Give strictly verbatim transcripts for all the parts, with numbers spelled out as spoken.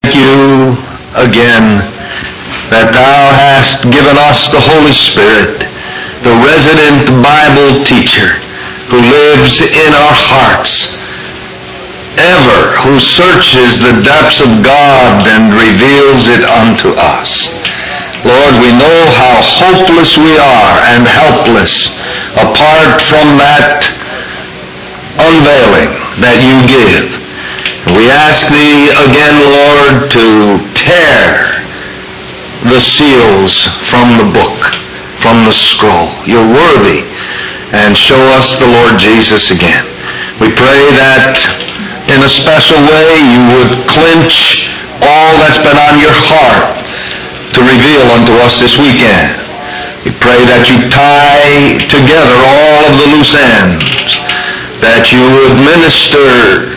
you again that thou hast given us the Holy Spirit, the resident Bible teacher who lives in our hearts, ever, who searches the depths of God and reveals it unto us. Lord, we know how hopeless we are and helpless apart from that unveiling that you give. We ask thee again, Lord, to tear the seals from the book, from the scroll. You're worthy. And show us the Lord Jesus again. We pray that in a special way you would clinch all that's been on your heart to reveal unto us this weekend. We pray that you tie together all of the loose ends, that you would minister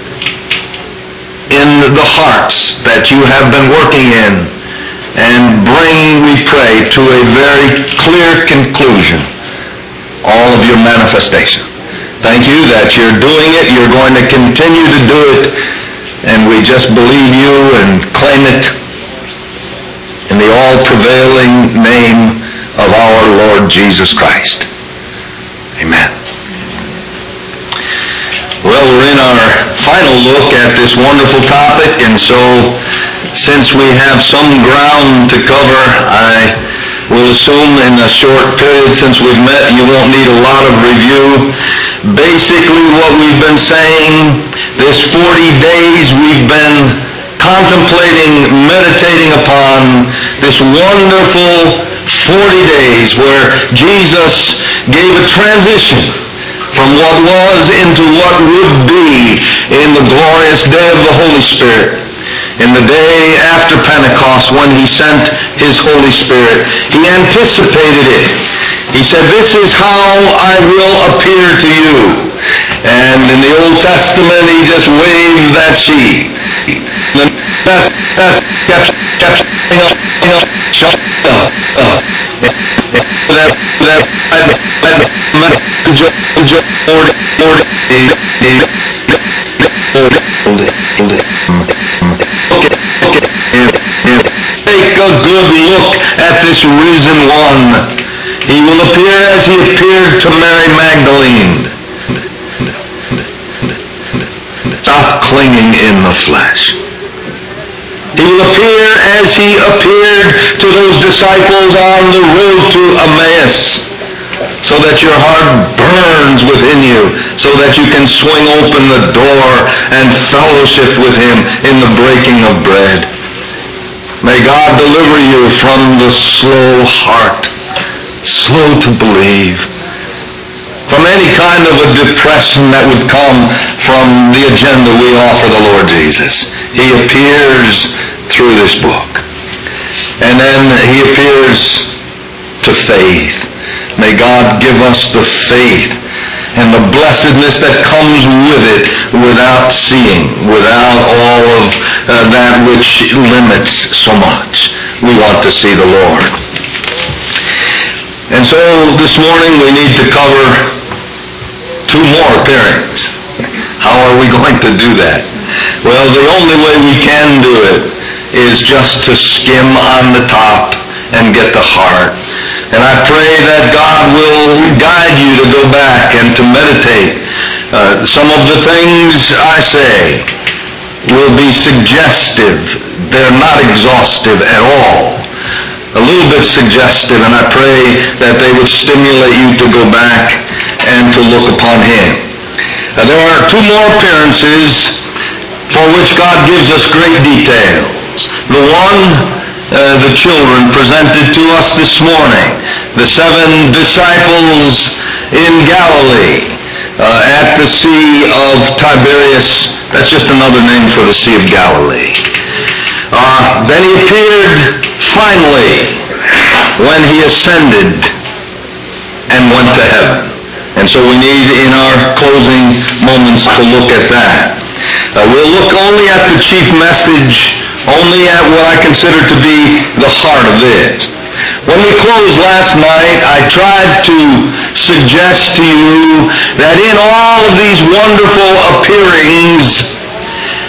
in the hearts that you have been working in, and bring, we pray, to a very clear conclusion all of your manifestation. Thank you that you're doing it, you're going to continue to do it, and we just believe you and claim it in the all-prevailing name of our Lord Jesus Christ. Amen. Well, we're in our final look at this wonderful topic, and so since we have some ground to cover, I will assume in a short period since we've met, you won't need a lot of review. Basically what we've been saying, this forty days we've been contemplating, meditating upon this wonderful forty days where Jesus gave a transition from what was into what would be in the glorious day of the Holy Spirit. In the day after Pentecost, when he sent his Holy Spirit, he anticipated it. He said, this is how I will appear to you. And in the Old Testament, he just waved that sheet. Take a good look at this risen one. He will appear as he appeared to Mary Magdalene. Stop clinging in the flesh. He will appear as he appeared to those disciples on the road to Emmaus, so that your heart burns within you, so that you can swing open the door and fellowship with him in the breaking of bread. May God deliver you from the slow heart, slow to believe, from any kind of a depression that would come from the agenda we offer the Lord Jesus. He appears through this book. And then he appears to faith. May God give us the faith and the blessedness that comes with it without seeing, without all of uh, that which limits so much. We want to see the Lord. And so this morning we need to cover two more appearings. How are we going to do that? Well, the only way we can do it is just to skim on the top and get the heart. And I pray that God will guide you to go back and to meditate. Uh, some of the things I say will be suggestive. They're not exhaustive at all. A little bit suggestive, and I pray that they would stimulate you to go back and to look upon him. Uh, there are two more appearances for which God gives us great details. The one, Uh, the children presented to us this morning, the seven disciples in Galilee uh, at the Sea of Tiberias. That's just another name for the Sea of Galilee. Uh, then he appeared finally when he ascended and went to heaven. And so we need in our closing moments to look at that. Uh, we'll look only at the chief message, only at what I consider to be the heart of it. When we closed last night, I tried to suggest to you that in all of these wonderful appearings,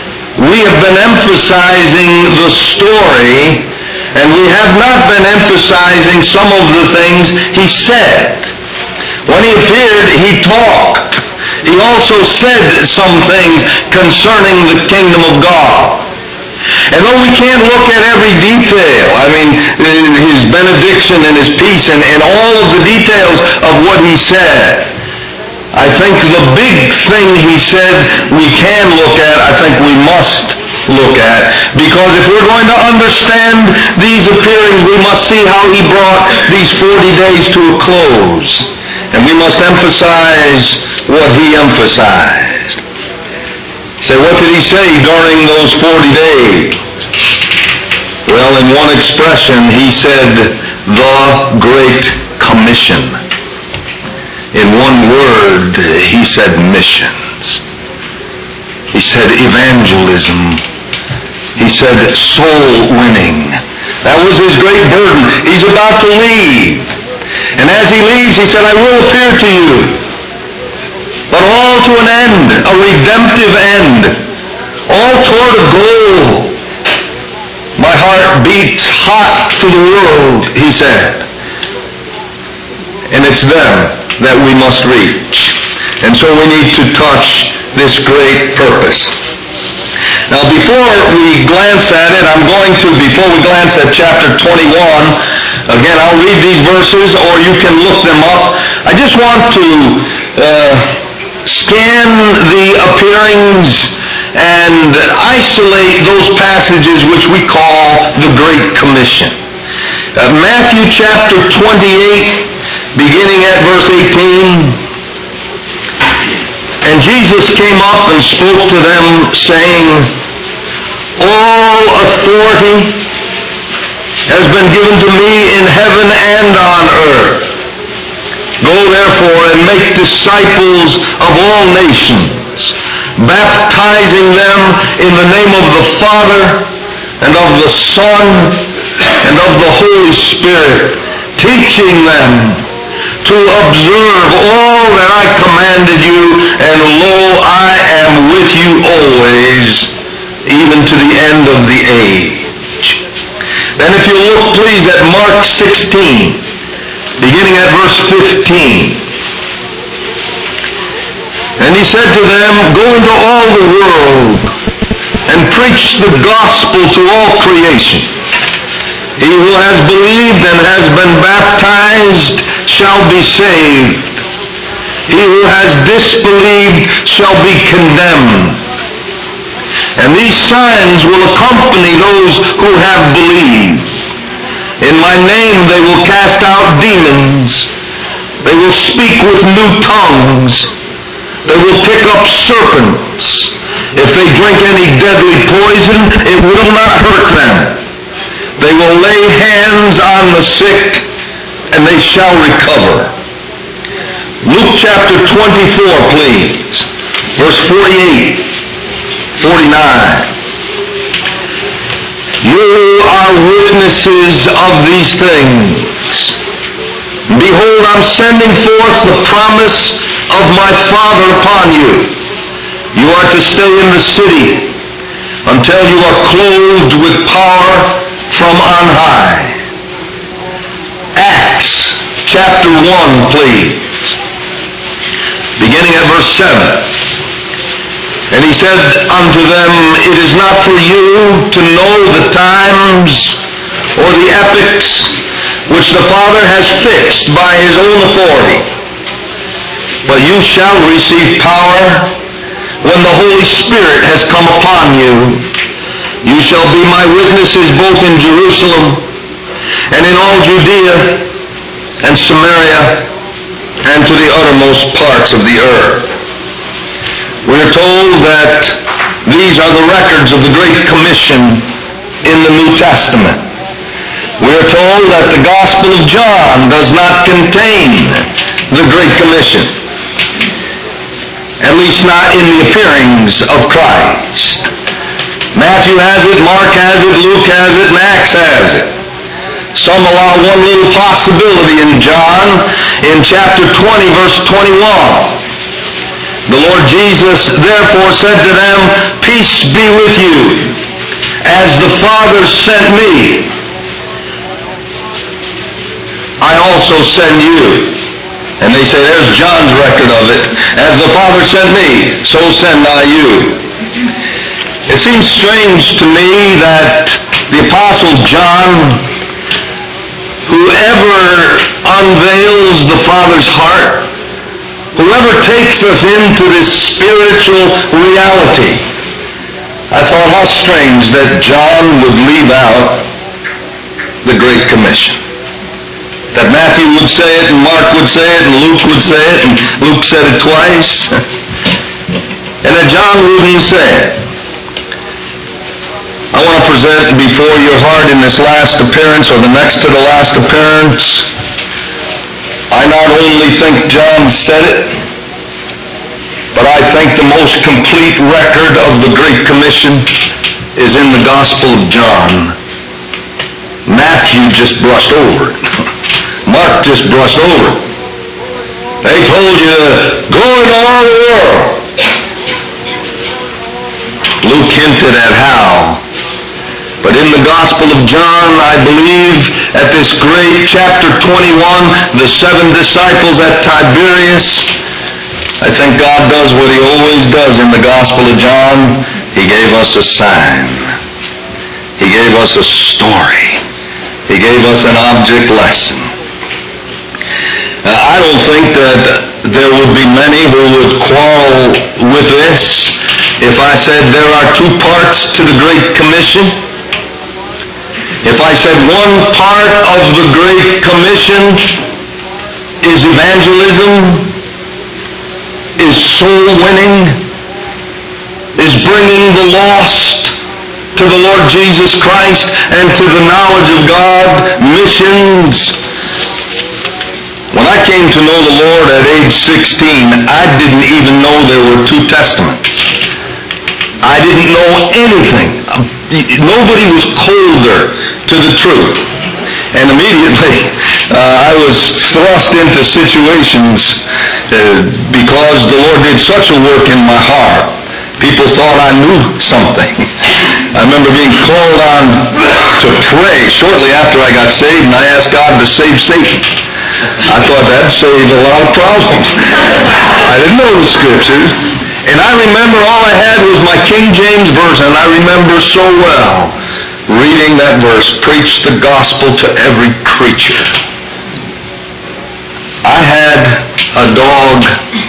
we have been emphasizing the story, and we have not been emphasizing some of the things he said. When he appeared, he talked. He also said some things concerning the kingdom of God. And though we can't look at every detail, I mean, his benediction and his peace and, and all of the details of what he said, I think the big thing he said we can look at, I think we must look at, because if we're going to understand these appearings, we must see how he brought these forty days to a close. And we must emphasize what he emphasized. Say, what did he say during those forty days? Well, in one expression, he said, the Great Commission. In one word, he said missions. He said evangelism. He said soul winning. That was his great burden. He's about to leave. And as he leaves, he said, I will appear to you. But all to an end, a redemptive end. All toward a goal. My heart beats hot for the world, he said. And it's them that we must reach. And so we need to touch this great purpose. Now before we glance at it, I'm going to, before we glance at chapter twenty-one, again I'll read these verses or you can look them up. I just want to uh, scan the appearings and isolate those passages which we call the Great Commission. Uh, Matthew chapter twenty-eight, beginning at verse eighteen. And Jesus came up and spoke to them, saying, all authority has been given to me in heaven and on earth. Go therefore and make disciples of all nations, baptizing them in the name of the Father and of the Son and of the Holy Spirit, teaching them to observe all that I commanded you, and lo, I am with you always, even to the end of the age. Then if you look please at Mark sixteen, beginning at verse fifteen. And he said to them, go into all the world and preach the gospel to all creation. He who has believed and has been baptized shall be saved. He who has disbelieved shall be condemned. And these signs will accompany those who have believed. In my name they will cast out demons. They will speak with new tongues. They will pick up serpents. If they drink any deadly poison, it will not hurt them. They will lay hands on the sick, and they shall recover. Luke chapter twenty-four, please. Verse forty-eight, forty-nine. You are witnesses of these things. Behold, I'm sending forth the promise of my Father upon you. You are to stay in the city until you are clothed with power from on high. Acts chapter one, please. Beginning at verse seven. And he said unto them, it is not for you to know the times or the epochs which the Father has fixed by his own authority. But you shall receive power when the Holy Spirit has come upon you. You shall be my witnesses both in Jerusalem and in all Judea and Samaria and to the uttermost parts of the earth. We are told that these are the records of the Great Commission in the New Testament. We are told that the Gospel of John does not contain the Great Commission, at least not in the appearings of Christ. Matthew has it, Mark has it, Luke has it, and Acts has it. Some allow one little possibility in John in chapter twenty, verse twenty-one. The Lord Jesus therefore said to them, "Peace be with you. As the Father sent me, I also send you." And they say, there's John's record of it. "As the Father sent me, so send I you." It seems strange to me that the Apostle John, whoever unveils the Father's heart, whoever takes us into this spiritual reality, I thought how strange that John would leave out the Great Commission. That Matthew would say it, and Mark would say it, and Luke would say it, and Luke said it twice, and that John wouldn't say it. I want to present before your heart in this last appearance, or the next to the last appearance, I not only think John said it, but I think the most complete record of the Great Commission is in the Gospel of John. Matthew just brushed over it. Mark just brushed over it. They told you, go into all the world. Luke hinted at how. But in the Gospel of John, I believe, at this great chapter twenty-one, the seven disciples at Tiberias, I think God does what He always does in the Gospel of John. He gave us a sign. He gave us a story. He gave us an object lesson. Now, I don't think that there would be many who would quarrel with this if I said there are two parts to the Great Commission. If I said one part of the Great Commission is evangelism, is soul winning, is bringing the lost to the Lord Jesus Christ and to the knowledge of God, missions. When I came to know the Lord at age sixteen, I didn't even know there were two testaments. I didn't know anything. Nobody was colder to the truth. And immediately uh, I was thrust into situations uh, because the Lord did such a work in my heart. People thought I knew something. I remember being called on to pray shortly after I got saved, and I asked God to save Satan. I thought that'd save a lot of problems. I didn't know the Scriptures. And I remember all I had was my King James Version, and I remember so well reading that verse, "Preach the gospel to every creature." I had a dog,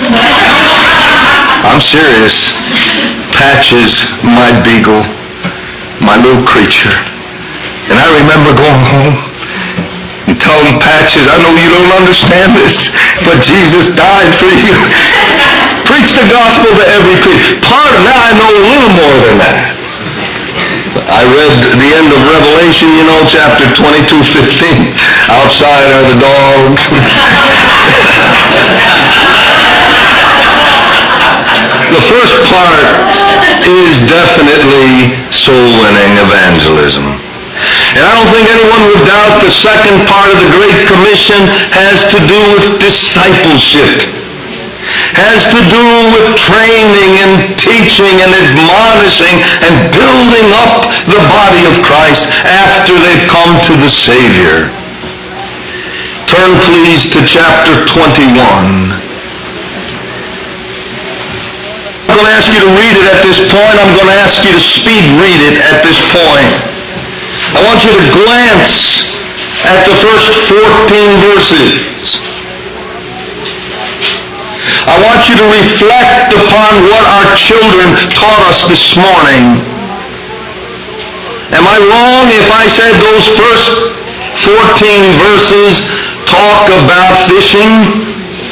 I'm serious, Patches, my beagle, my little creature. And I remember going home and telling Patches, "I know you don't understand this, but Jesus died for you. Preach the gospel to every creature." Part of now I know a little more than that. I read the end of Revelation, you know, chapter twenty-two fifteen. Outside are the dogs. The first part is definitely soul-winning evangelism. And I don't think anyone would doubt the second part of the Great Commission has to do with discipleship. Has to do with training and teaching and admonishing and building up the body of Christ after they've come to the Savior. Turn please to chapter twenty-one. I'm going to ask you to read it at this point. I'm going to ask you to speed read it at this point. I want you to glance at the first fourteen verses. I want you to reflect upon what our children taught us this morning. Am I wrong if I said those first fourteen verses talk about fishing?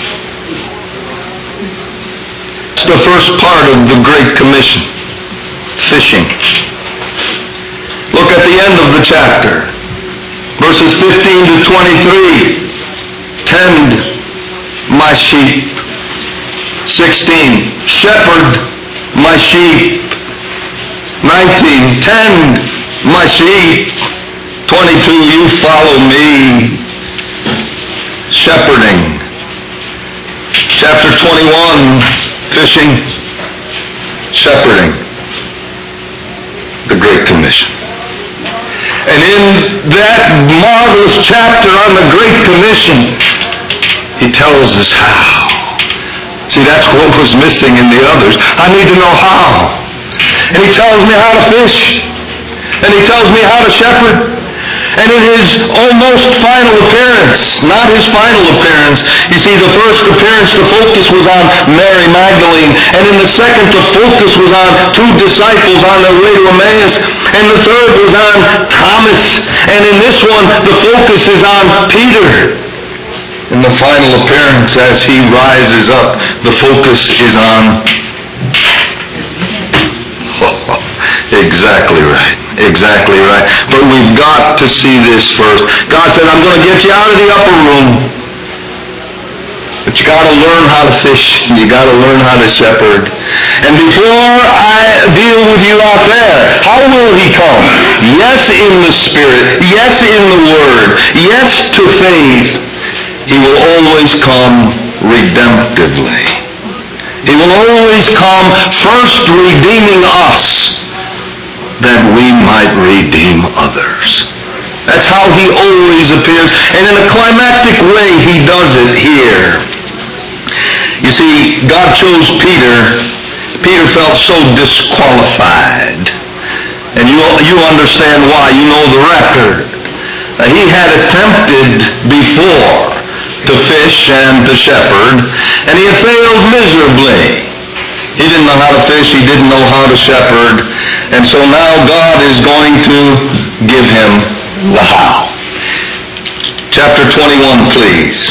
It's the first part of the Great Commission, fishing. Look at the end of the chapter, verses fifteen to twenty-three. Tend my sheep. sixteen. Shepherd my sheep. nineteen. Tend my sheep. twenty-two. You follow me. Shepherding. Chapter twenty-one. Fishing, shepherding, the Great Commission. And in that marvelous chapter on the Great Commission, he tells us how. See, that's what was missing in the others. I need to know how. And he tells me how to fish. And he tells me how to shepherd. And in his almost final appearance, not his final appearance, you see, the first appearance, the focus was on Mary Magdalene. And in the second, the focus was on two disciples on their way to Emmaus. And the third was on Thomas. And in this one, the focus is on Peter. In the final appearance, as he rises up, the focus is on... Exactly right. Exactly right. But we've got to see this first. God said, I'm going to get you out of the upper room. But you got to learn how to fish. You got to learn how to shepherd. And before I deal with you out there, how will he come? Yes, in the Spirit. Yes, in the Word. Yes, to faith. He will always come redemptively. He will always come first redeeming us, that we might redeem others. That's how he always appears. And in a climactic way, he does it here. You see, God chose Peter. Peter felt so disqualified. And you, you understand why. You know the record. Uh, he had attempted before to fish and to shepherd, and he had failed miserably. He didn't know how to fish, he didn't know how to shepherd, and so now God is going to give him the how. Chapter twenty-one, please.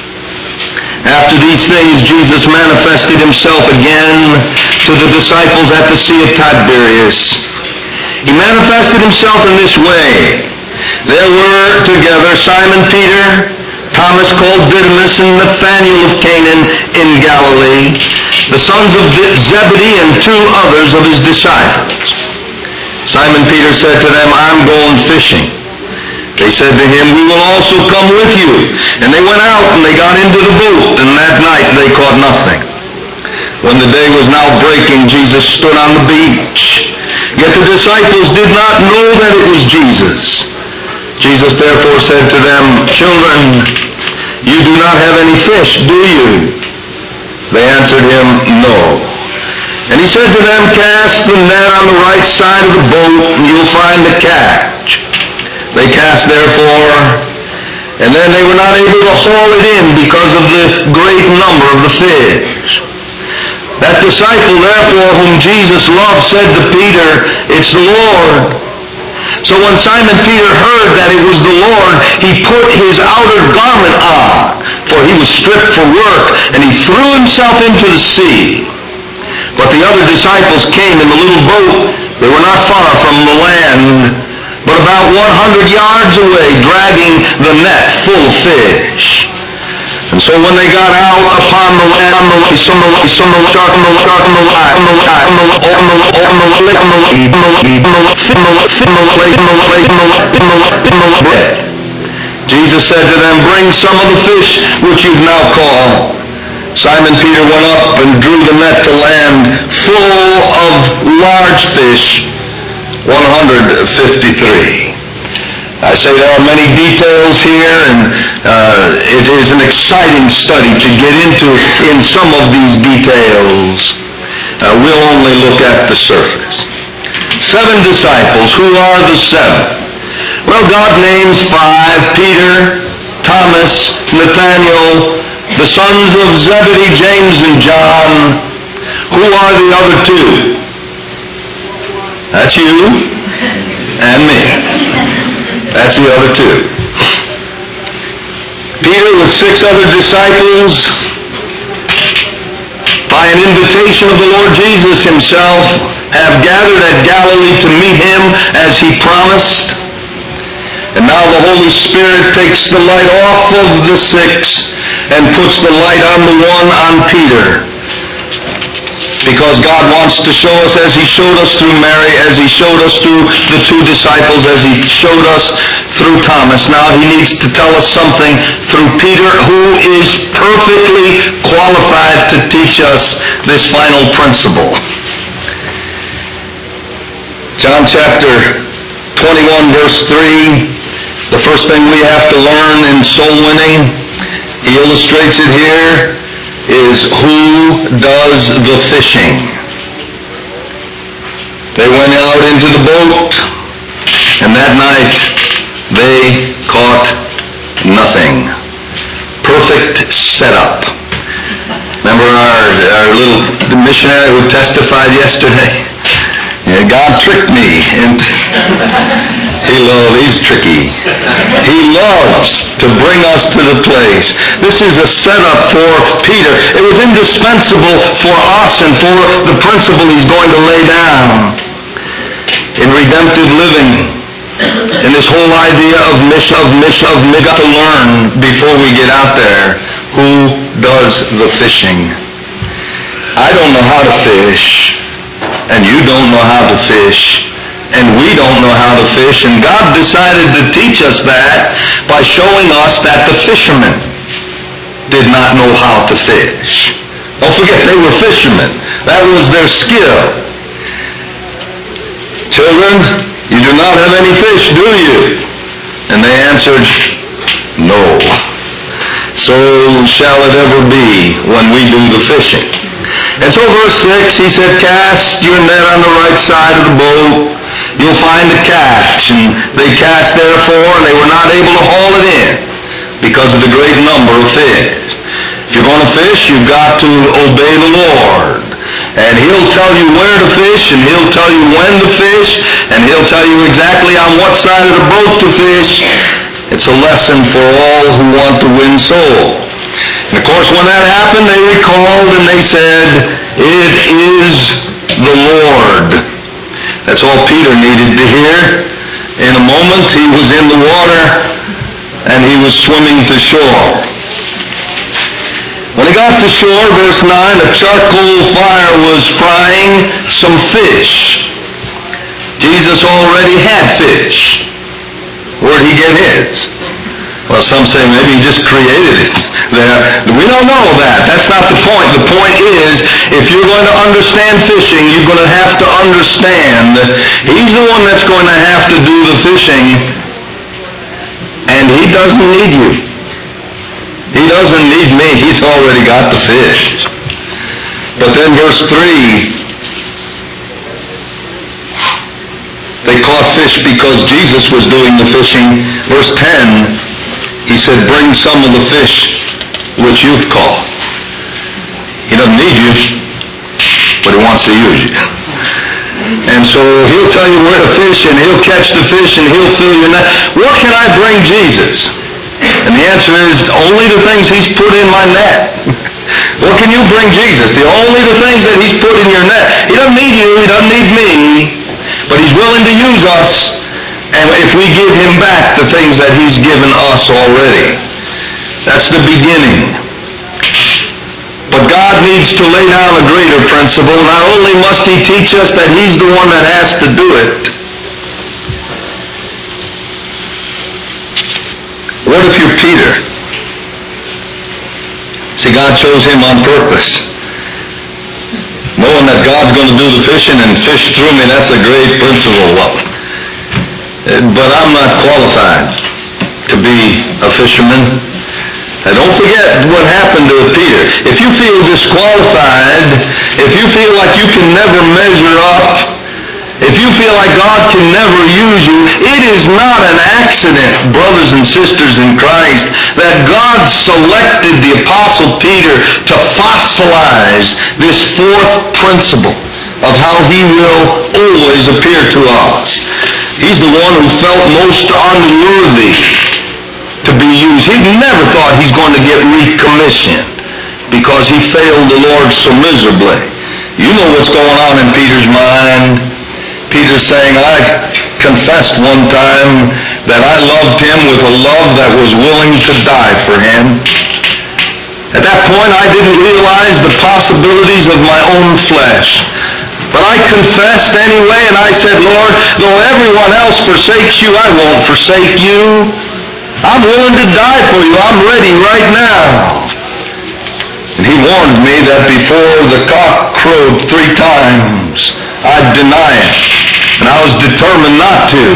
After these things, Jesus manifested himself again to the disciples at the Sea of Tiberias. He manifested himself in this way. There were together Simon Peter, Thomas called Didymus, and Nathanael of Canaan in Galilee, the sons of Zebedee, and two others of his disciples. Simon Peter said to them, I'm going fishing. They said to him, we will also come with you. And they went out and they got into the boat, and that night they caught nothing. When the day was now breaking, Jesus stood on the beach. Yet the disciples did not know that it was Jesus. Jesus therefore said to them, children, you do not have any fish, do you? They answered him, no. And he said to them, cast the net on the right side of the boat, and you'll find a catch. They cast therefore, and then they were not able to haul it in because of the great number of the fish. That disciple therefore whom Jesus loved said to Peter, it's the Lord. So when Simon Peter heard that it was the Lord, he put his outer garment on, for he was stripped for work, and he threw himself into the sea. But the other disciples came in the little boat. They were not far from the land, but about one hundred yards away, dragging the net full of fish. And so when they got out upon the land, some of the some of the dark the dark the light the light the the Jesus said to them, bring some of the fish which you've now caught. Simon Peter went up and drew the net to land full of large fish, one hundred fifty-three. I say there are many details here, and uh, it is an exciting study to get into in some of these details. Uh, we'll only look at the surface. Seven disciples. Who are the seven? Well, God names five: Peter, Thomas, Nathanael, the sons of Zebedee, James and John. Who are the other two? That's you and me. That's the other two. Peter with six other disciples, by an invitation of the Lord Jesus himself, have gathered at Galilee to meet him as he promised. And now the Holy Spirit takes the light off of the six and puts the light on the one, on Peter. Because God wants to show us, as He showed us through Mary, as He showed us through the two disciples, as He showed us through Thomas. Now He needs to tell us something through Peter, who is perfectly qualified to teach us this final principle. John chapter twenty-one, verse three, the first thing we have to learn in soul winning, he illustrates it here, is who does the fishing. They went out into the boat, and that night they caught nothing. Perfect setup. Remember our, our little missionary who testified yesterday? Yeah, God tricked me. And he loves, he's tricky. He loves to bring us to the place. This is a setup for Peter. It was indispensable for us and for the principle he's going to lay down in redemptive living. And this whole idea of mission, of mission, of we got to learn before we get out there who does the fishing. I don't know how to fish, and you don't know how to fish, and we don't know how to fish, and God decided to teach us that by showing us that the fishermen did not know how to fish. Don't forget, they were fishermen. That was their skill. Children, you do not have any fish, do you? And they answered, no. So shall it ever be when we do the fishing. And so verse six, he said, cast your net on the right side of the boat, you'll find a catch. And they cast therefore, and they were not able to haul it in because of the great number of fish. If you're going to fish, you've got to obey the Lord. And He'll tell you where to fish, and He'll tell you when to fish, and He'll tell you exactly on what side of the boat to fish. It's a lesson for all who want to win souls. And of course, when that happened, they recalled and they said, it is the Lord. That's all Peter needed to hear. In a moment, he was in the water and he was swimming to shore. When he got to shore, verse nine, a charcoal fire was frying some fish. Jesus already had fish. Where'd he get his? Well, some say maybe he just created it there. We don't know that. That's not the point. The point is, if you're going to understand fishing, you're going to have to understand that He's the one that's going to have to do the fishing, and He doesn't need you. He doesn't need me. He's already got the fish. But then verse three, they caught fish because Jesus was doing the fishing. Verse ten, He said, bring some of the fish which you've caught. He doesn't need you, but He wants to use you. And so He'll tell you where to fish, and He'll catch the fish, and He'll fill your net. What can I bring Jesus? And the answer is, only the things He's put in my net. What can you bring Jesus? The only the things that He's put in your net. He doesn't need you, He doesn't need me, but He's willing to use us. And if we give Him back the things that He's given us already. That's the beginning. But God needs to lay down a greater principle. Not only must He teach us that He's the one that has to do it. What if you're Peter? See, God chose him on purpose. Knowing that God's going to do the fishing and fish through me, that's a great principle. Well, but I'm not qualified to be a fisherman. And don't forget what happened to Peter. If you feel disqualified, if you feel like you can never measure up, if you feel like God can never use you, it is not an accident, brothers and sisters in Christ, that God selected the Apostle Peter to fossilize this fourth principle of how He will always appear to us. He's the one who felt most unworthy to be used. He never thought he's going to get recommissioned because he failed the Lord so miserably. You know what's going on in Peter's mind. Peter's saying, I confessed one time that I loved Him with a love that was willing to die for Him. At that point, I didn't realize the possibilities of my own flesh. But I confessed anyway, and I said, Lord, though everyone else forsakes you, I won't forsake you. I'm willing to die for you. I'm ready right now. And he warned me that before the cock crowed three times, I'd deny it. And I was determined not to.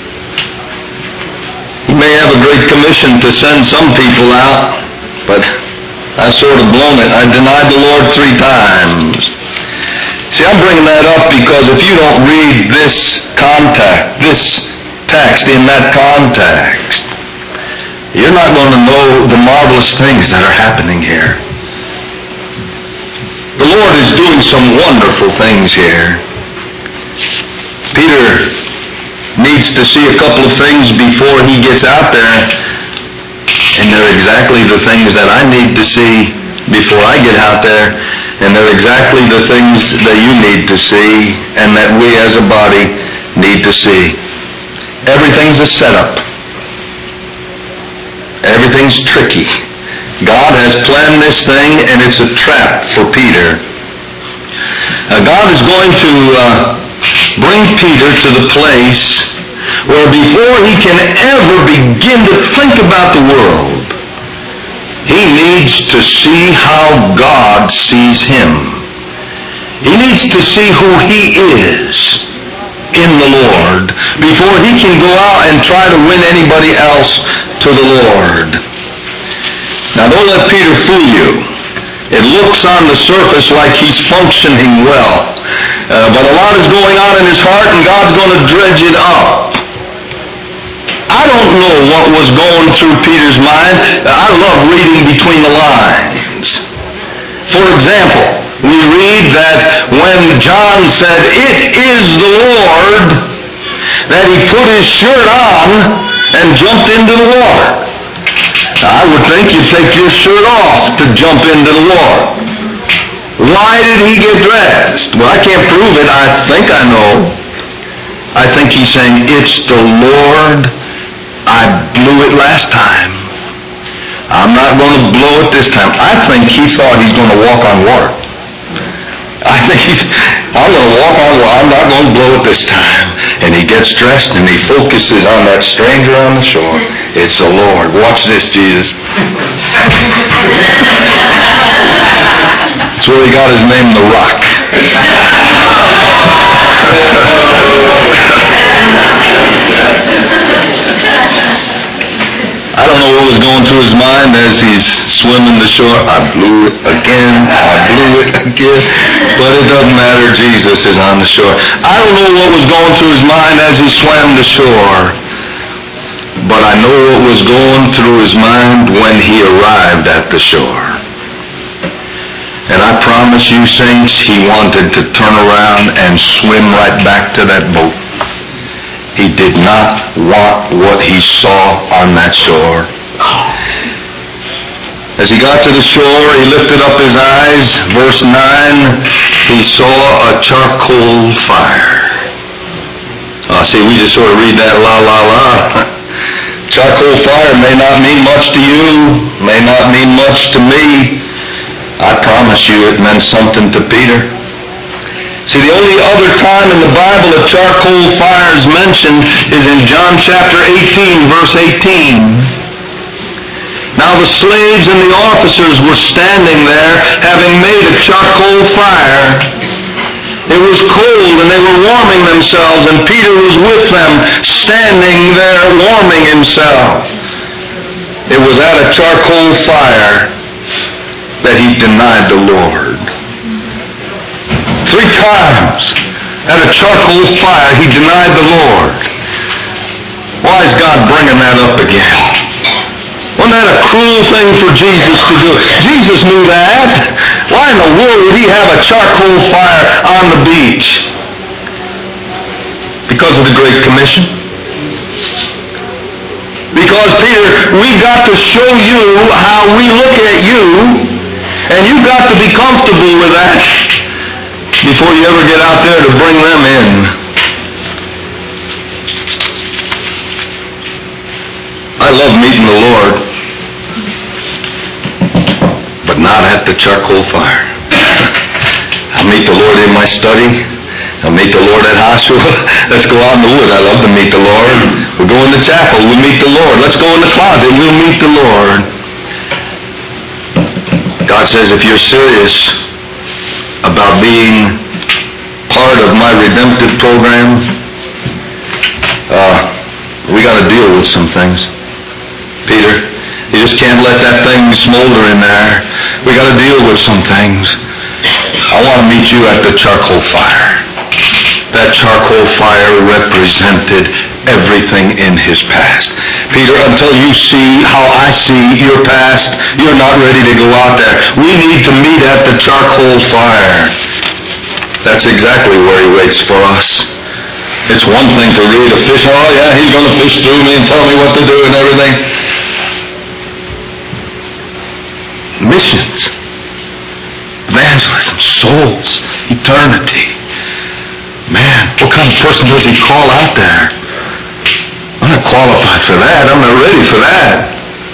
He may have a great commission to send some people out, but I've sort of blown it. I denied the Lord three times. See, I'm bringing that up because if you don't read this contact, this text in that context, you're not going to know the marvelous things that are happening here. The Lord is doing some wonderful things here. Peter needs to see a couple of things before he gets out there, and they're exactly the things that I need to see before I get out there, and they're exactly the things that you need to see and that we as a body need to see. Everything's a setup. Everything's tricky. God has planned this thing, and it's a trap for Peter. Now, God is going to uh, bring Peter to the place where before he can ever begin to think about the world, he needs to see how God sees him. He needs to see who he is in the Lord before he can go out and try to win anybody else to the Lord. Now, don't let Peter fool you. It looks on the surface like he's functioning well, uh, but a lot is going on in his heart, and God's going to dredge it up. I don't know what was going through Peter's mind. I love reading between the lines. For example, we read that when John said, "It is the Lord," that he put his shirt on and jumped into the water. Now, I would think you'd take your shirt off to jump into the water. Why did he get dressed? Well, I can't prove it. I think I know. I think he's saying, "It's the Lord. I blew it last time. I'm not going to blow it this time." I think he thought he's going to walk on water. I think he's, I'm going to walk on water. I'm not going to blow it this time. And he gets dressed and he focuses on that stranger on the shore. It's the Lord. Watch this, Jesus. That's where he got his name, The Rock. I don't know what was going through his mind as he's swimming the shore. I blew it again. I blew it again. But it doesn't matter. Jesus is on the shore. I don't know what was going through his mind as he swam the shore. But I know what was going through his mind when he arrived at the shore. And I promise you, saints, he wanted to turn around and swim right back to that boat. He did not want what he saw on that shore. As he got to the shore, he lifted up his eyes. Verse nine, he saw a charcoal fire. Uh, see, we just sort of read that la, la, la. Charcoal fire may not mean much to you, may not mean much to me. I promise you it meant something to Peter. See, the only other time in the Bible a charcoal fire is mentioned is in John chapter eighteen, verse eighteen. Now the slaves and the officers were standing there, having made a charcoal fire. It was cold, and they were warming themselves, and Peter was with them, standing there warming himself. It was at a charcoal fire that he denied the Lord. Three times at a charcoal fire he denied the Lord. Why is God bringing that up again? Wasn't that a cruel thing for Jesus to do? Jesus knew that. Why in the world would he have a charcoal fire on the beach? Because of the Great Commission. Because, Peter, we got to show you how we look at you, and you've got to be comfortable with that before you ever get out there to bring them in. I love meeting the Lord, but not at the charcoal fire. I meet the Lord in my study. I meet the Lord at hospital. Let's go out in the wood. I love to meet the Lord. We'll go in the chapel. We'll meet the Lord. Let's go in the closet. We'll meet the Lord. God says, if you're serious about being part of my redemptive program, uh, we got to deal with some things. Peter, you just can't let that thing smolder in there. We got to deal with some things. I want to meet you at the charcoal fire. That charcoal fire represented everything in his past. Peter, until you see how I see your past, you're not ready to go out there. We need to meet at the charcoal fire. That's exactly where he waits for us. It's one thing to read a fish. Oh yeah, he's going to fish through me and tell me what to do and everything. Missions, evangelism, souls, eternity. Man, what kind of person does he call out there? I'm not qualified for that. I'm not ready for that.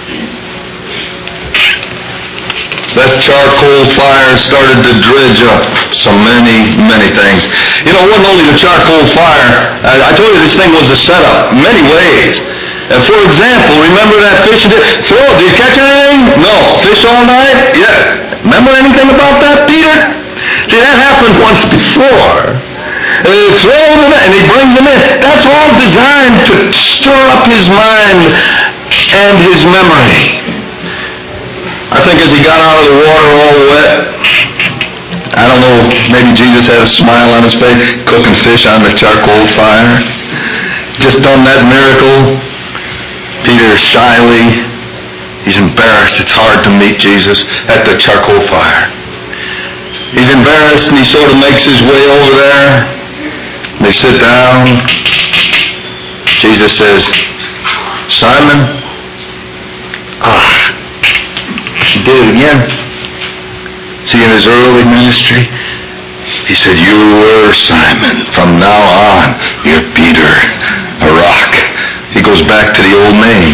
That charcoal fire started to dredge up so many, many things. You know, it wasn't only the charcoal fire. I, I told you this thing was a setup, many ways. And for example, remember that fish you did? Throw, did you catch anything? No. Fish all night? Yeah. Remember anything about that, Peter? See, that happened once before. And they throw them in, and he brings them in. That's all designed to stir up his mind and his memory. I think as he got out of the water all wet, I don't know, maybe Jesus had a smile on his face, cooking fish on the charcoal fire. Just done that miracle. Peter shyly, he's embarrassed. It's hard to meet Jesus at the charcoal fire. He's embarrassed and he sort of makes his way over there. They sit down. Jesus says, Simon, ah, he did it again. See, in his early ministry, he said, you were Simon. From now on, you're Peter, a rock. He goes back to the old name.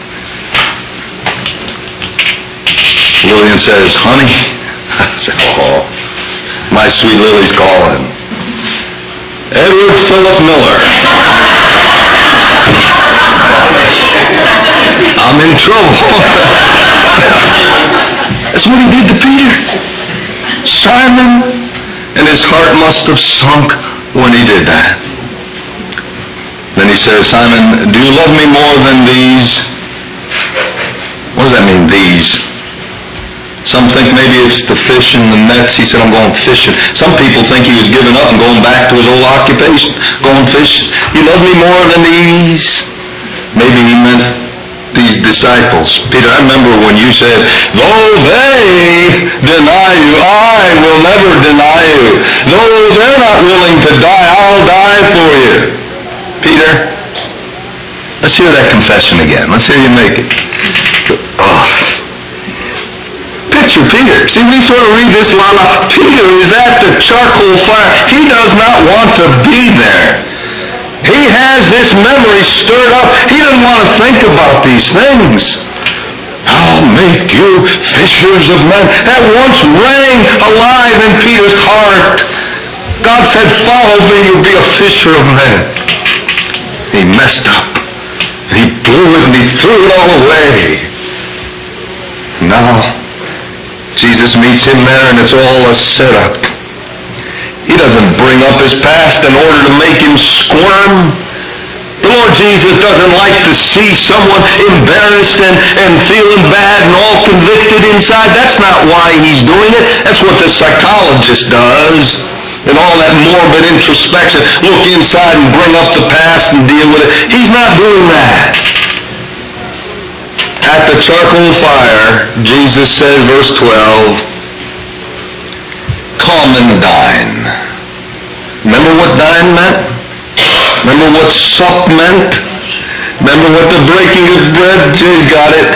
Lillian says, honey. I said, oh, my sweet Lily's calling. Edward Philip Miller. I'm in trouble. That's what he did to Peter. Simon, and his heart must have sunk when he did that. Then he says, Simon, do you love me more than these? What does that mean, these? Some think maybe it's the fish and the nets. He said, I'm going fishing. Some people think he was giving up and going back to his old occupation, going fishing. You love me more than these? Maybe he meant these disciples. Peter, I remember when you said, though they deny you, I will never deny you. Though they're not willing to die, I'll die for you. Peter, let's hear that confession again. Let's hear you make it. Oh. Picture Peter. See, we sort of read this la la. Peter is at the charcoal fire. He does not want to be there. He has this memory stirred up. He doesn't want to think about these things. I'll make you fishers of men. That once rang alive in Peter's heart. God said, follow me, you'll be a fisher of men. He messed up. He blew it and he threw it all away. Now, Jesus meets him there and it's all a setup. He doesn't bring up his past in order to make him squirm. The Lord Jesus doesn't like to see someone embarrassed and, and feeling bad and all convicted inside. That's not why he's doing it. That's what the psychologist does. And all that morbid introspection. Look inside and bring up the past and deal with it. He's not doing that. At the charcoal fire, Jesus says, verse twelve, come and dine. Remember what dine meant? Remember what sup meant? Remember what the breaking of bread? Jay's got it.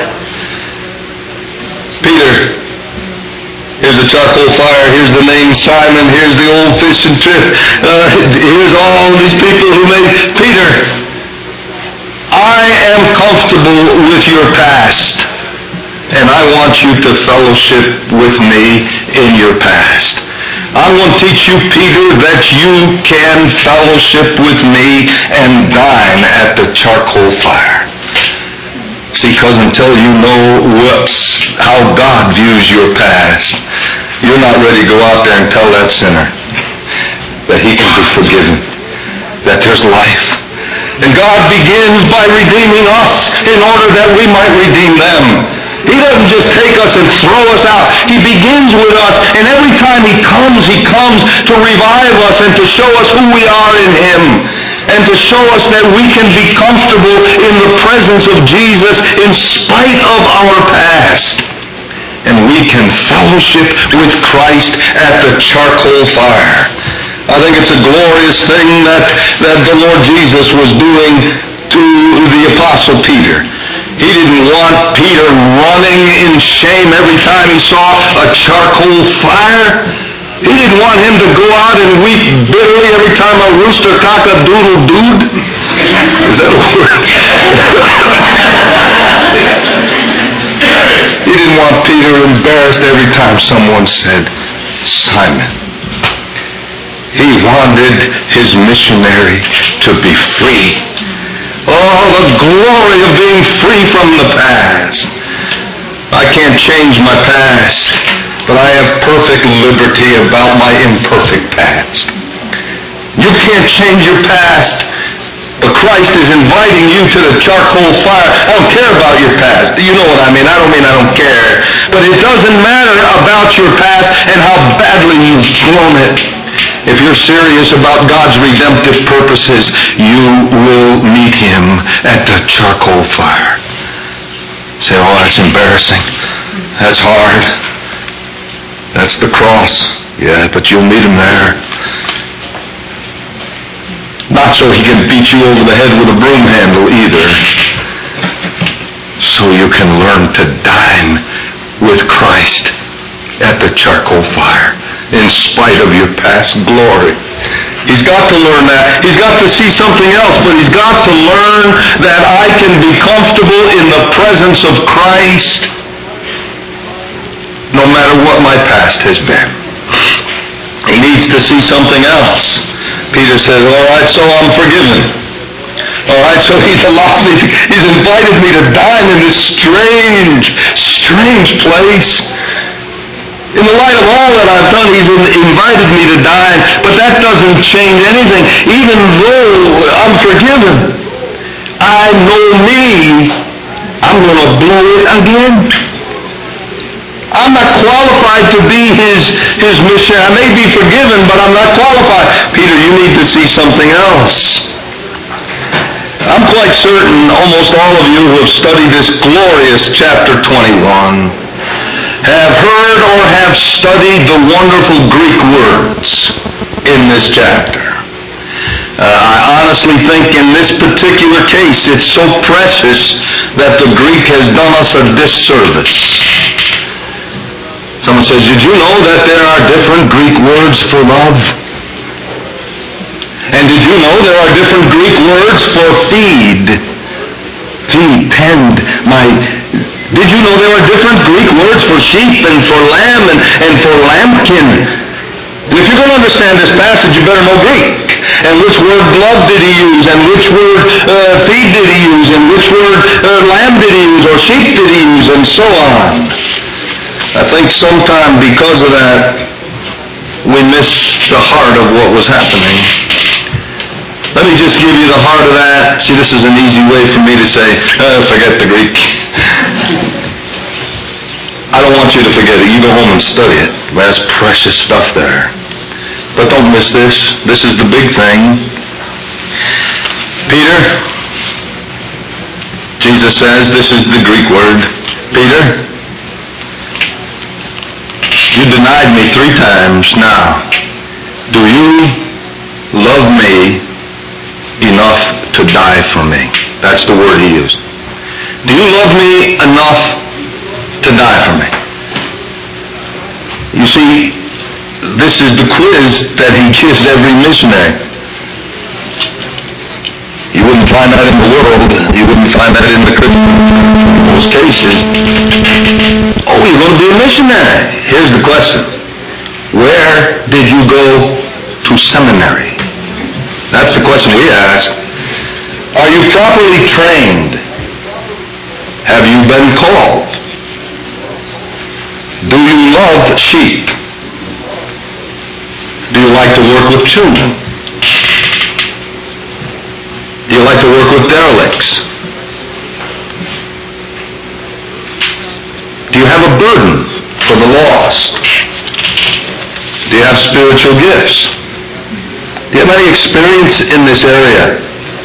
Peter, here's the charcoal fire, here's the name Simon, here's the old fishing trip, uh, here's all these people who made... Peter, I am comfortable with your past. And I want you to fellowship with me in your past. I want to teach you, Peter, that you can fellowship with me and dine at the charcoal fire. See, because until you know what's, how God views your past, you're not ready to go out there and tell that sinner that he can be forgiven, that there's life. And God begins by redeeming us in order that we might redeem them. He doesn't just take us and throw us out. He begins with us, and every time He comes, He comes to revive us and to show us who we are in Him, and to show us that we can be comfortable in the presence of Jesus in spite of our past. And we can fellowship with Christ at the charcoal fire. I think it's a glorious thing that, that the Lord Jesus was doing to the Apostle Peter. He didn't want Peter running in shame every time he saw a charcoal fire. He didn't want him to go out and weep bitterly every time a rooster cock-a-doodle-dooed. Is that a word? He didn't want Peter embarrassed every time someone said, Simon. He wanted his missionary to be free. Oh, the glory of being free from the past. I can't change my past, but I have perfect liberty about my imperfect past. You can't change your past, but Christ is inviting you to the charcoal fire. I don't care about your past. You know what I mean. I don't mean I don't care. But it doesn't matter about your past and how badly you've blown it. If you're serious about God's redemptive purposes, you will meet Him at the charcoal fire. Say, oh, that's embarrassing. That's hard. That's the cross. Yeah, but you'll meet Him there. Not so He can beat you over the head with a broom handle either. So you can learn to dine with Christ at the charcoal fire. In spite of your past glory. He's got to learn that. He's got to see something else, but he's got to learn that I can be comfortable in the presence of Christ no matter what my past has been. He needs to see something else. Peter says, all right, so I'm forgiven. All right, so he's allowed me, to, he's invited me to dine in this strange, strange place. In the light of all that I've done, He's invited me to dine, but that doesn't change anything. Even though I'm forgiven, I know me, I'm going to blow it again. I'm not qualified to be His, his mission. I may be forgiven, but I'm not qualified. Peter, you need to see something else. I'm quite certain almost all of you who have studied this glorious chapter twenty-one have heard or have studied the wonderful Greek words in this chapter. Uh, I honestly think in this particular case it's so precious that the Greek has done us a disservice. Someone says, did you know that there are different Greek words for love? And did you know there are different Greek words for feed? Feed, tend, my... Did you know there are different Greek words for sheep and for lamb and, and for lambkin? And if you're going to understand this passage, you better know Greek. And which word love did he use? And which word uh, feed did he use? And which word uh, lamb did he use? Or sheep did he use? And so on. I think sometime because of that, we miss the heart of what was happening. Let me just give you the heart of that. See, this is an easy way for me to say, oh, forget the Greek. I don't want you to forget it. You go home and study it. There's precious stuff there. But don't miss this. This is the big thing. Peter, Jesus says, this is the Greek word. Peter, you denied me three times now. Do you love me enough to die for me? That's the word he used. Do you love me enough to die for me? You see, this is the quiz that he gives every missionary. You wouldn't find that in the world. You wouldn't find that in the Christian in most cases. missionary. Here's the question. Where did you go to seminary? That's the question we ask. Are you properly trained? Have you been called? Do you love sheep? Do you like to work with children? Do you like to work with derelicts? Do you have a burden for the lost? Do you have spiritual gifts? Do you have any experience in this area?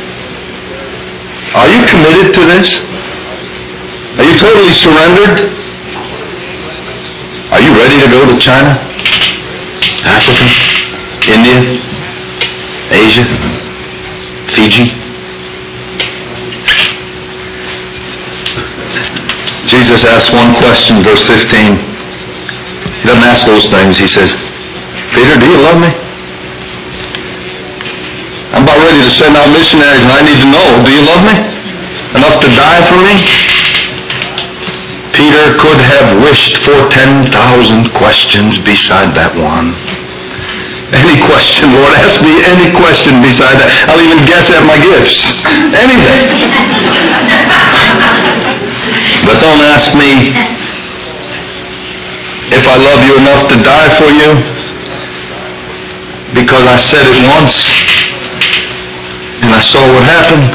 Are you committed to this? Are you totally surrendered? Are you ready to go to China, Africa, India, Asia, Fiji? Jesus asks one question, verse fifteen. He doesn't ask those things. He says, Peter, do you love me? I'm about ready to send out missionaries, and I need to know, do you love me? Enough to die for me? Peter could have wished for ten thousand questions beside that one. Any question, Lord, ask me any question beside that. I'll even guess at my gifts. Anything. But don't ask me if I love you enough to die for you, because I said it once and I saw what happened.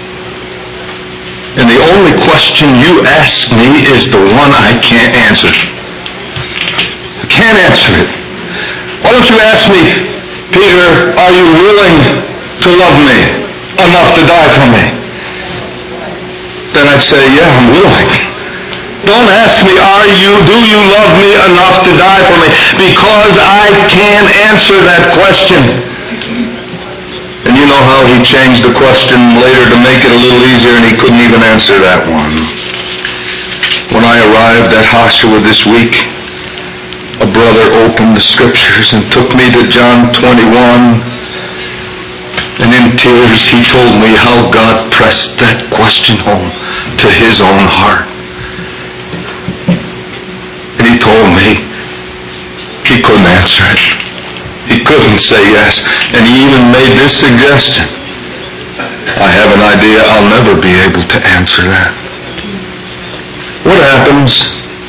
And the only question you ask me is the one I can't answer. I can't answer it. Why don't you ask me, Peter, are you willing to love me enough to die for me? Then I'd say, yeah, I'm willing. Don't ask me, are you, do you love me enough to die for me? Because I can't answer that question. And you know how he changed the question later to make it a little easier, and he couldn't even answer that one. When I arrived at Joshua this week, a brother opened the scriptures and took me to John twenty-one, and in tears he told me how God pressed that question home to his own heart. And he told me he couldn't answer it. He couldn't say yes. And he even made this suggestion. I have an idea I'll never be able to answer that. What happens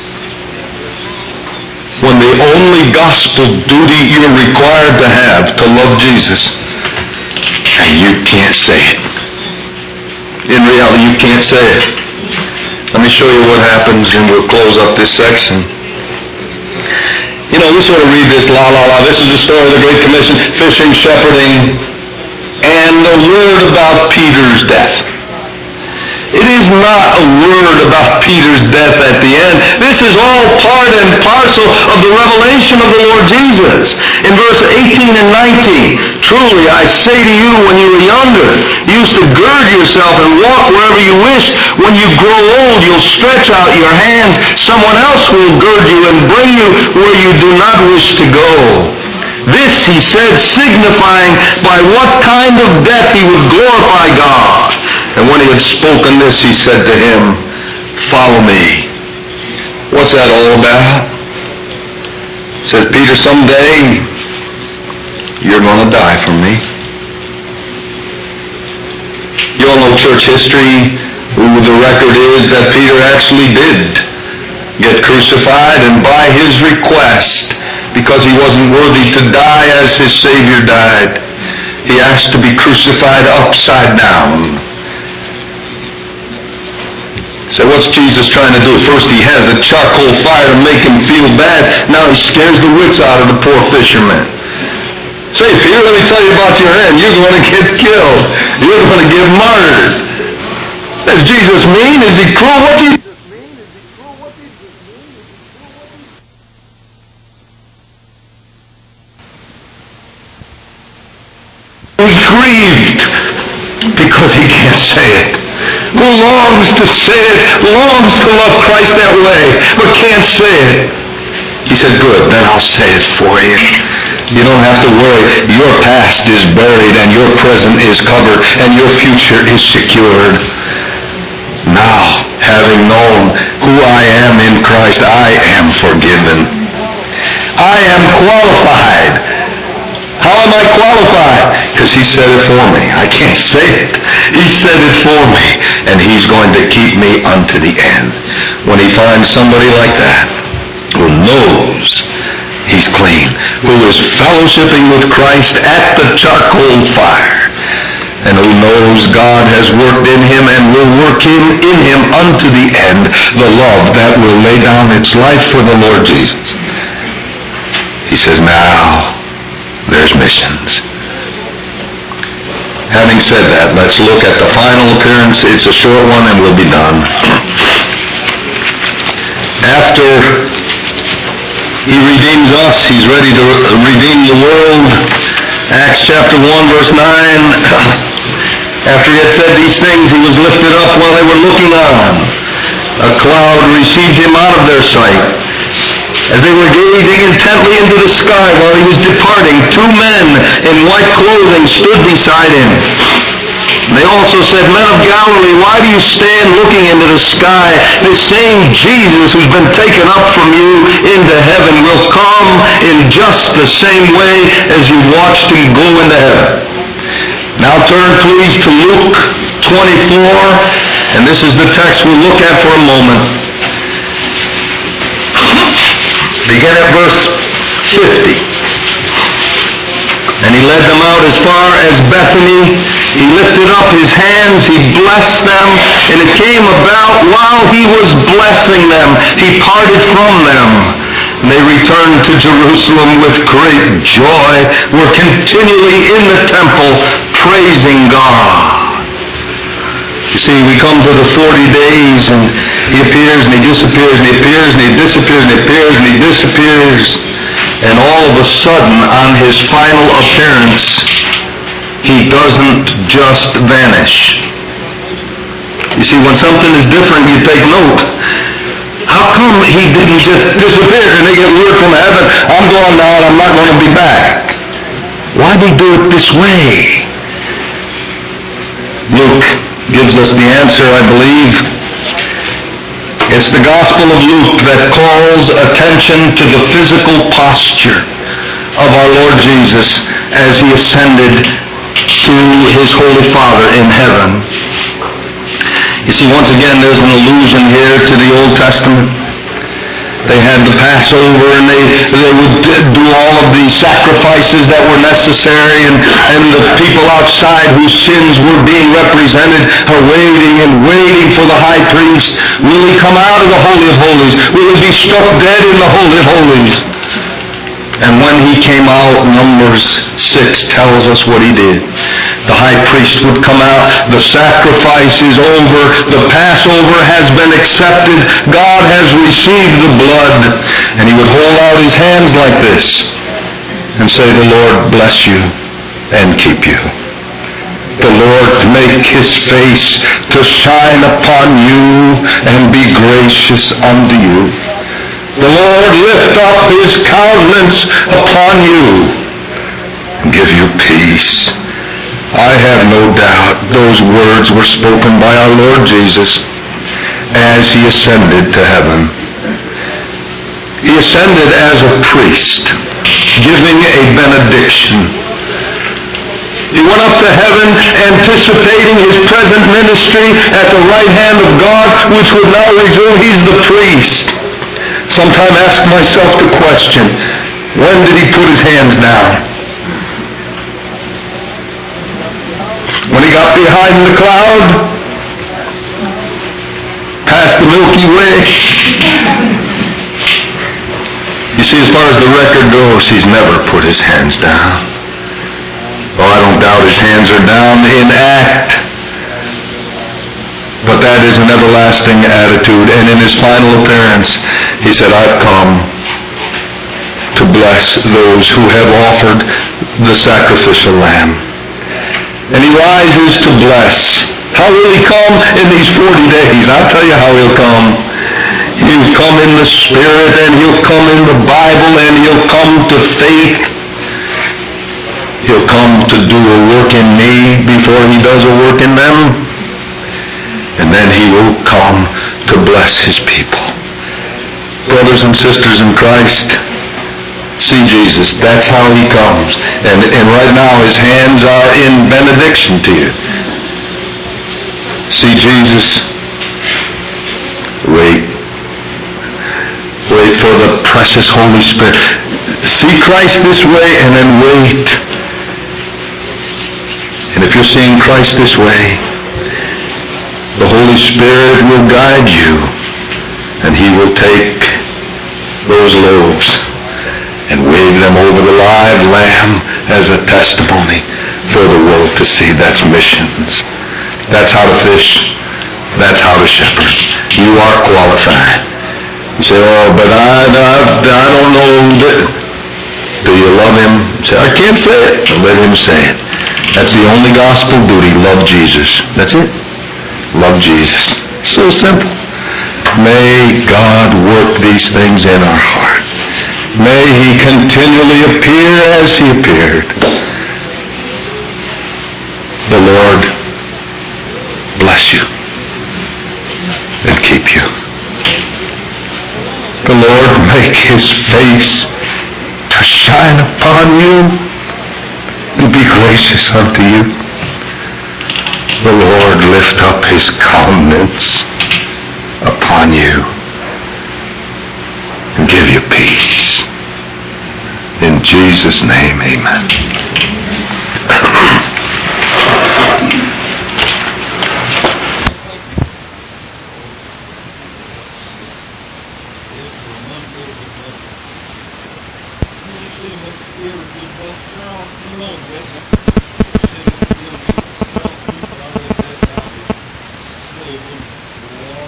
when the only gospel duty you're required to have to love Jesus, and you can't say it? In reality, you can't say it. Let me show you what happens, and we'll close up this section. You know, we sort of read this, la, la, la. This is the story of the Great Commission, fishing, shepherding, and the word about Peter's death. It is not a word about Peter's death at the end. This is all part and parcel of the revelation of the Lord Jesus. In verse eighteen and nineteen, truly I say to you, when you were younger, you used to gird yourself and walk wherever you wished. When you grow old, you'll stretch out your hands. Someone else will gird you and bring you where you do not wish to go. This he said, signifying by what kind of death he would glorify God. And when he had spoken this, he said to him, follow me. What's that all about? He says, Peter, someday you're going to die for me. You all know church history. The record is that Peter actually did get crucified, and by his request, because he wasn't worthy to die as his Savior died, he asked to be crucified upside down. So what's Jesus trying to do? First he has a charcoal fire to make him feel bad. Now he scares the wits out of the poor fisherman. Say, Peter, let me tell you about your end. You're going to get killed. You're going to get martyred. Is Jesus mean? Is he cruel? What do you... He's grieved because he can't say it. Who longs to say it, longs to love Christ that way, but can't say it. He said, good, then I'll say it for you. You don't have to worry. Your past is buried, and your present is covered, and your future is secured. Now, having known who I am in Christ. I am forgiven. I am qualified. How am I qualified? Because he said it for me. I can't say it. He said it for me. And he's going to keep me unto the end. When he finds somebody like that, who knows he's clean, who is fellowshipping with Christ at the charcoal fire, and who knows God has worked in him and will work in, in him unto the end, the love that will lay down its life for the Lord Jesus. He says, now, there's missions. Having said that, let's look at the final appearance. It's a short one and we'll be done. After he redeems us, he's ready to redeem the world. Acts chapter one, verse nine. After he had said these things, he was lifted up while they were looking on. A cloud received him out of their sight. As they were gazing intently into the sky while he was departing, two men in white clothing stood beside him. They also said, Men of Galilee, why do you stand looking into the sky? This same Jesus who's been taken up from you into heaven will come in just the same way as you watched him go into heaven. Now turn please to Luke twenty-four, and this is the text we'll look at for a moment. Begin at verse fifty. And he led them out as far as Bethany. He lifted up his hands, he blessed them, and it came about while he was blessing them, he parted from them. And they returned to Jerusalem with great joy, were continually in the temple praising God. You see, we come to the forty days, and he appears and he disappears and he appears and he disappears and he appears and he disappears. And all of a sudden, on his final appearance, he doesn't just vanish. You see, when something is different, you take note. How come he didn't just disappear and they get word from heaven, I'm going now and I'm not going to be back? Why did he do it this way? Luke gives us the answer, I believe. It's the Gospel of Luke that calls attention to the physical posture of our Lord Jesus as he ascended to his Holy Father in heaven. You see, once again, there's an allusion here to the Old Testament. They had the Passover, and they, they would do all of the sacrifices that were necessary, and, and the people outside whose sins were being represented are waiting and waiting for the high priest. Will he come out of the Holy of Holies? Will he be struck dead in the Holy of Holies? And when he came out, Numbers six tells us what he did. The high priest would come out, the sacrifice is over, the Passover has been accepted, God has received the blood, and he would hold out his hands like this and say, the Lord bless you and keep you. The Lord make his face to shine upon you and be gracious unto you. The Lord lift up his countenance upon you and give you peace. I have no doubt those words were spoken by our Lord Jesus as he ascended to heaven. He ascended as a priest, giving a benediction. He went up to heaven anticipating his present ministry at the right hand of God, which would now resume. He's the priest. Sometimes I ask myself the question, when did he put his hands down? When he got behind the cloud, past the Milky Way. You see, as far as the record goes, he's never put his hands down. Oh, I don't doubt his hands are down in act. But that is an everlasting attitude. And in his final appearance, he said, I've come to bless those who have offered the sacrificial lamb. And he rises to bless. How will he come in these forty days? I'll tell you how he'll come. He'll come in the Spirit, and he'll come in the Bible, and he'll come to faith. He'll come to do a work in me before he does a work in them. And then he will come to bless His people. Brothers and sisters in Christ, see Jesus. That's how He comes. And, and right now His hands are in benediction to you. See Jesus. Wait. Wait for the precious Holy Spirit. See Christ this way and then wait. And if you're seeing Christ this way, the Holy Spirit will guide you, and He will take those loaves and wave them over the live lamb as a testimony for the world to see. That's missions. That's how to fish. That's how to shepherd. You are qualified. You say, oh, but I, I, I don't know. Do you love Him? Say, I can't say it. Let Him say it. That's the only gospel duty. Love Jesus. That's it. Love Jesus. So simple. May God work these things in our heart. May He continually appear as He appeared. The Lord bless you and keep you. The Lord make His face to shine upon you and be gracious unto you. The Lord lift up His countenance upon you and give you peace. In Jesus' name, amen.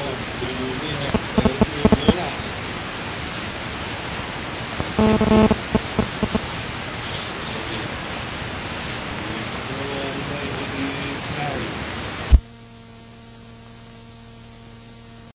Thank you.